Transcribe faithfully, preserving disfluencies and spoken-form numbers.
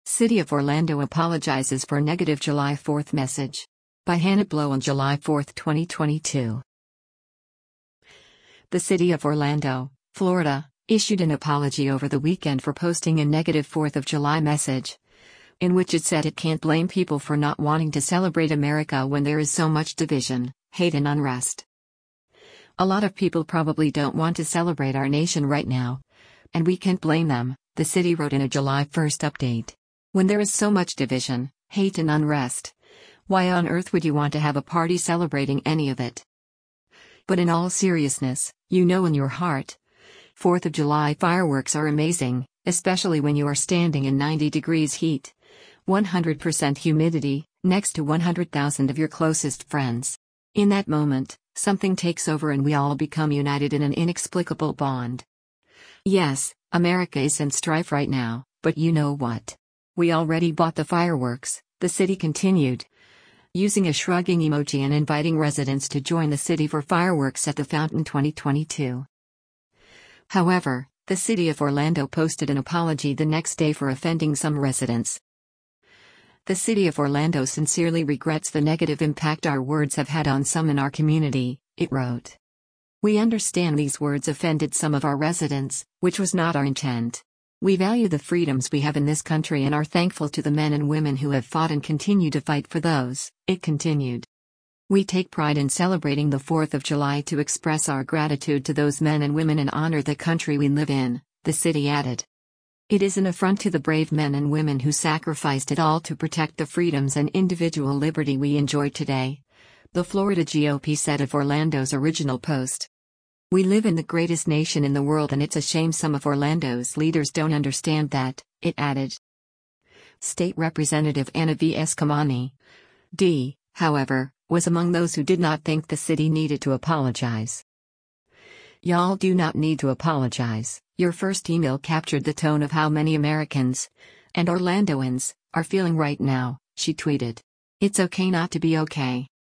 City of Orlando apologizes for negative July fourth message. By Hannah Blow on July fourth, twenty twenty-two. The City of Orlando, Florida, issued an apology over the weekend for posting a negative fourth of July message, in which it said it can't blame people for not wanting to celebrate America when there is so much division, hate and unrest. A lot of people probably don't want to celebrate our nation right now, and we can't blame them, the city wrote in a July first update. When there is so much division, hate and unrest, why on earth would you want to have a party celebrating any of it? But in all seriousness, you know in your heart, fourth of July fireworks are amazing, especially when you are standing in ninety degrees heat, one hundred percent humidity, next to one hundred thousand of your closest friends. In that moment, something takes over and we all become united in an inexplicable bond. Yes, America is in strife right now, but you know what? We already bought the fireworks, the city continued, using a shrugging emoji and inviting residents to join the city for fireworks at the fountain twenty twenty-two. However, the city of Orlando posted an apology the next day for offending some residents. The city of Orlando sincerely regrets the negative impact our words have had on some in our community, it wrote. We understand these words offended some of our residents, which was not our intent. We value the freedoms we have in this country and are thankful to the men and women who have fought and continue to fight for those, it continued. We take pride in celebrating the fourth of July to express our gratitude to those men and women and honor the country we live in, the city added. It is an affront to the brave men and women who sacrificed it all to protect the freedoms and individual liberty we enjoy today, the Florida G O P said of Orlando's original post. We live in the greatest nation in the world and it's a shame some of Orlando's leaders don't understand that, it added. State Representative Anna V. Eskamani, D., however, was among those who did not think the city needed to apologize. Y'all do not need to apologize. Your first email captured the tone of how many Americans, and Orlandoans, are feeling right now, she tweeted. It's okay not to be okay.